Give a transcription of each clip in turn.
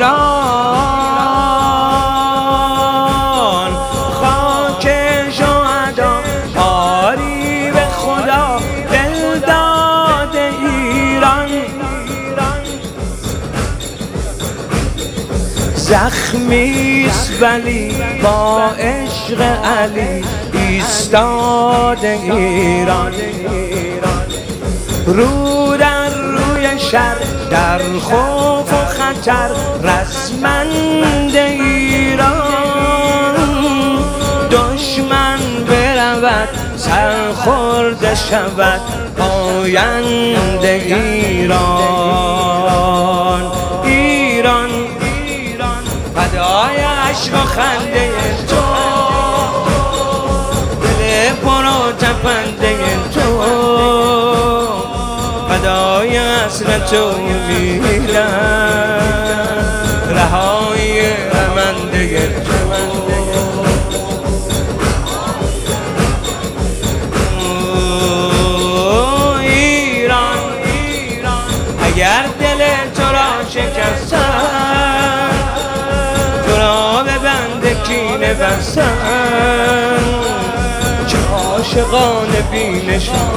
ایران خاک شهدا آری به خدا دل داد ایران زخمیست ولی با عشق علی ایستاد ایران رو در روی شر در خوف و خطر رسمند ایران دشمن برود سرخورده شود آینده ایران ایران فدای عشق و خنده تو دل پر و تپنده تو فدای حسرت و میلم رهای رمنده تو ایران اگر دل تو را شکستم تو را به بند کینه بستم چه عاشقان بینشان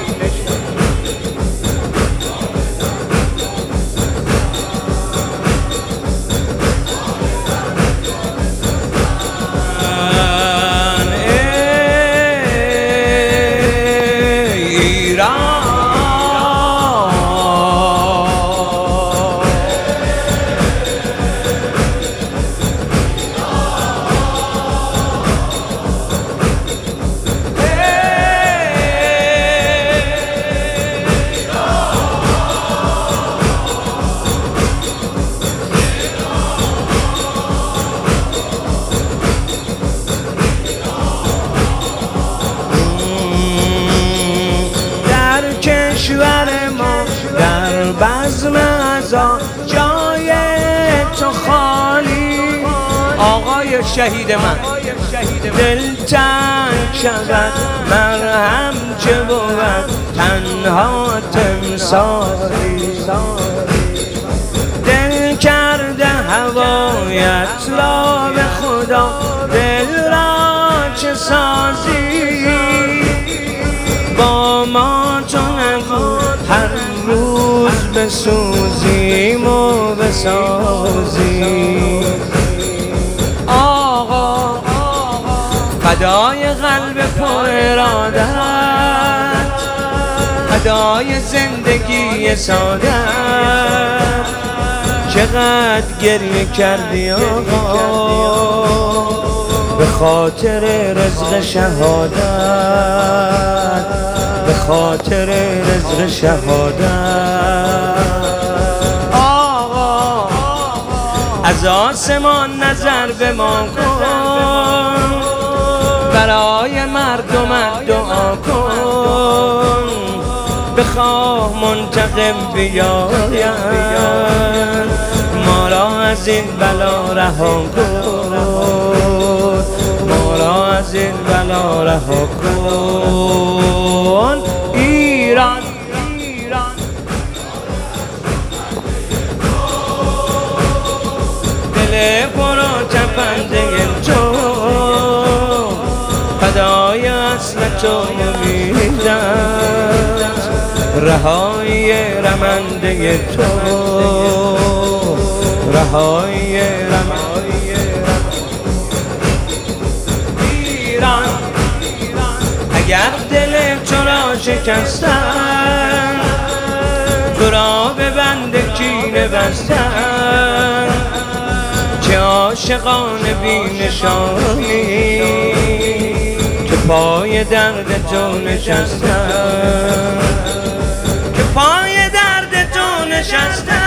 کشور ما در بزم عزا جای تو خالی آقای شهید من دلتنگ شود مرهم چه بود تنها تمثالی دل کرده هوایت را به خدا دل را چه سازی با ما تو نگو هر روز بسوزیم و بسازیم آقا فدای قلب پر ارادت فدای زندگی سادت چقدر گریه کردی آقا به خاطر رزق شهادت به خاطر رزق شهادت آقا از آسمان نظر به ما کن برای مردمت دعا کن بخواه منتقم بیاید ما را از این بلا رها کن ما را از این بلا رها کن ایران دل پر و تپنده تو فدای حسرت و امیدت رهای رمنده تو رهای ایران اگر دل تو را شکستن تو را به بند کینه بستن چه عاشقان بی‌نشانی که پای درد تو نشستن که پای درد تو نشستن